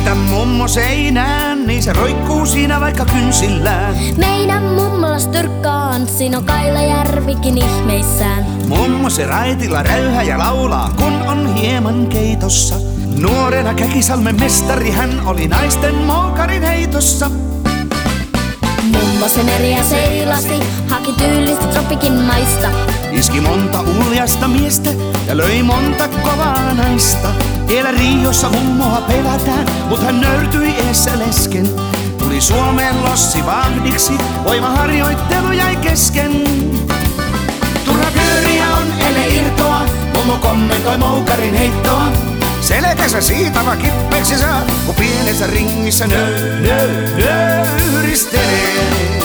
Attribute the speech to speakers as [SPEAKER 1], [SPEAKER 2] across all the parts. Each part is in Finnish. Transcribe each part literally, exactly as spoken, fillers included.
[SPEAKER 1] Heitä mummo seinään, niin se roikkuu siinä vaikka kynsillään.
[SPEAKER 2] Meidän mummolas tyrkkaan, siinä on Kailajärvikin ihmeissään.
[SPEAKER 1] Mummo se raitilla räyhää ja laulaa, kun on hieman keitossa. Nuorena Käkisalmen mestari, hän oli naisten moukarin heitossa.
[SPEAKER 2] Mummo se meriä seilasi, haki tyylistä tropikin maista.
[SPEAKER 1] Iski monta uljasta miestä ja löi monta kovaa naista. Vielä Riossa mummoa pelätään, mut hän nöyrtyi eessä lesken. Tuli Suomeen lossi vahdiksi, voimaharjoittelu jäi kesken. Turha pyöriä on, ele irtoa, mummo kommentoi moukarin heittoa. Selkänsä siitava kippeksi saa, kun pienessä ringissä nö, nö, nöyristelee.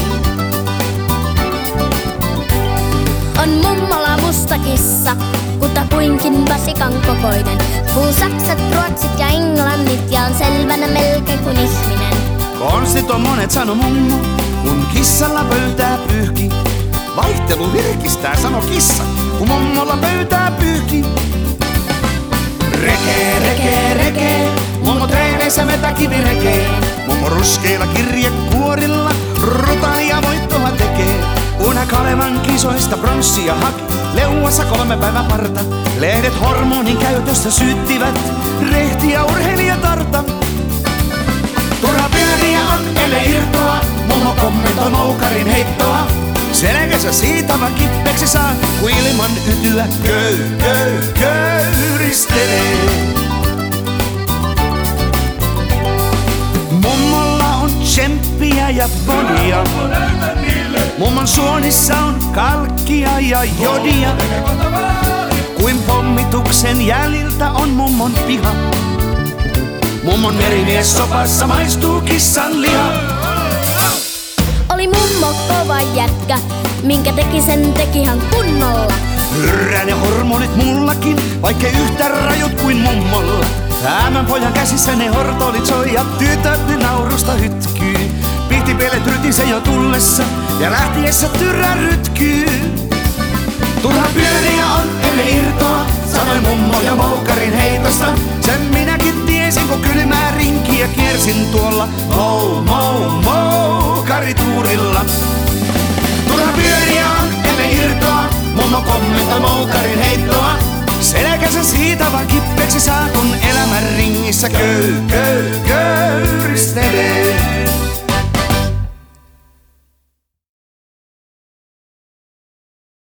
[SPEAKER 2] On mummola musta kissa, kutakuinkin vasikan kokoinen. Puhuu saksat, ruotsit ja englannit ja on selvänä melkein kuin ihminen.
[SPEAKER 1] Konstit on monet, sano mummo, kun kissalla pöytää pyyhki. Vaihtelu virkistää, sano kissa, kun mummolla pöytää pyyhki. Rekee, rekee, rekee, mummo treeneissä vetää kivirekee. Mummo ruskeilla kirjekuorilla rutalia voittoa tekee. Una Kalevan kisoista pronssia haki, leuassa kolme päivä parta. Lehdet hormonin käytöstä syyttivät rehtiä urheilijatarta. Turha pyöriä on, ele irtoa, mummo kommentoi moukarin heittoa. Selkänsä siitava kippeksi saa, kun ilman ytyä köy, köy, köyristelee. Mummolla on tsemppiä ja bodia. Mummon suonissa on kalkkia ja jodia. Kuin pommituksen jäljiltä on mummon piha. Mummon merimies sopassa maistuu kissan liha.
[SPEAKER 2] Oli mummo kova jätkä, minkä teki sen tekihan kunnolla.
[SPEAKER 1] Hyrrää ne hormonit mullakin, vaikkei yhtä rajut kuin mummolla. Tämän pojan käsissä ne hortolit soi ja tytöt ne naurusta hytkyy. Pihtipelet rytinsä jo tullessa ja lähtiessä tyrrä rytkyy. Turha pyöriä on, ele irtoa, sanoi mummo ja moukarin heitosta. Sen minäkin tiesin, kun kylmää rinkiä kiersin tuolla mou, mou, moukarituurilla. Turha pyöriä on, ele irtoa, mummo kommentoi moukarin heittoa. Selkänsä siitava kippeksi saa, kun elämän ringissä köy, köy, köyristelee.